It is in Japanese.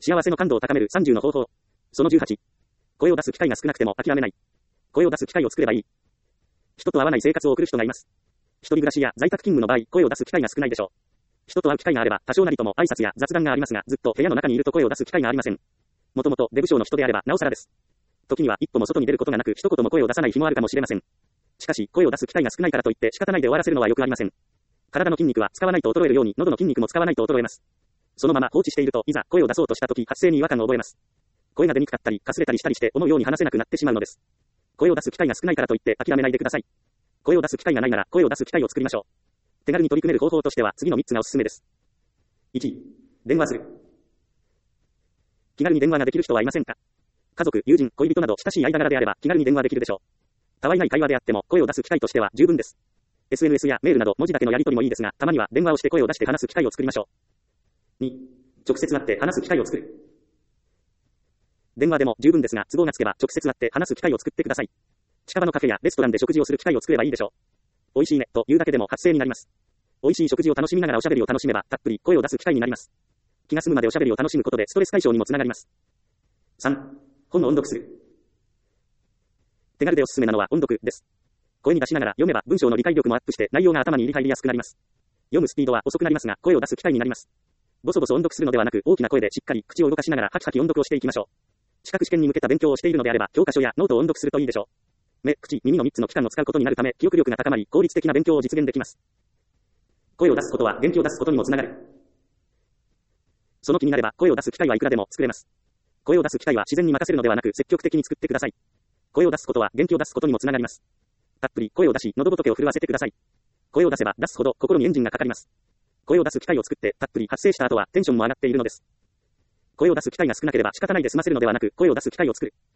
幸せの感度を高める30の方法。その18。声を出す機会が少なくても諦めない。声を出す機会を作ればいい。人と会わない生活を送る人がいます。一人暮らしや在宅勤務の場合、声を出す機会が少ないでしょう。人と会う機会があれば、多少なりとも挨拶や雑談がありますが、ずっと部屋の中にいると声を出す機会がありません。もともと出不精の人であれば、なおさらです。時には一歩も外に出ることがなく、一言も声を出さない日もあるかもしれません。しかし、声を出す機会が少ないからといって仕方ないで終わらせるのはよくありません。体の筋肉は使わないと衰えるように、喉の筋肉も使わないと衰えます。そのまま放置していると、いざ声を出そうとした時、発声に違和感を覚えます。声が出にくかったり、かすれたりしたりして、思うように話せなくなってしまうのです。声を出す機会が少ないからといって諦めないでください。声を出す機会がないなら、声を出す機会を作りましょう。手軽に取り組める方法としては、次の3つがおすすめです。1、電話する。気軽に電話ができる人はいませんか？家族、友人、恋人など親しい間柄であれば気軽に電話できるでしょう。たわいない会話であっても声を出す機会としては十分です。SNS やメールなど文字だけのやり取りもいいですが、たまには電話をして声を出して話す機会を作りましょう。2、直接会って話す機会を作る。電話でも十分ですが、都合がつけば直接会って話す機会を作ってください。近場のカフェやレストランで食事をする機会を作ればいいでしょう。美味しいねと言うだけでも発声になります。美味しい食事を楽しみながらおしゃべりを楽しめば、たっぷり声を出す機会になります。気が済むまでおしゃべりを楽しむことでストレス解消にもつながります。3、本を音読する。手軽でおすすめなのは音読です。声に出しながら読めば文章の理解力もアップして内容が頭に入りやすくなります。読むスピードは遅くなりますが、声を出す機会になります。ボソボソ音読するのではなく、大きな声でしっかり口を動かしながらハキハキ音読をしていきましょう。資格試験に向けた勉強をしているのであれば、教科書やノートを音読するといいでしょう。目、口、耳の3つの器官を使うことになるため、記憶力が高まり、効率的な勉強を実現できます。声を出すことは元気を出すことにもつながる。その気になれば、声を出す機会はいくらでも作れます。声を出す機会は自然に任せるのではなく、積極的に作ってください。声を出すことは元気を出すことにもつながります。たっぷり声を出し、喉仏を震わせてください。声を出せば出すほど心にエンジンがかかります。声を出す機会を作ってたっぷり発声した後はテンションも上がっているのです。声を出す機会が少なければ仕方ないで済ませるのではなく、声を出す機会を作る。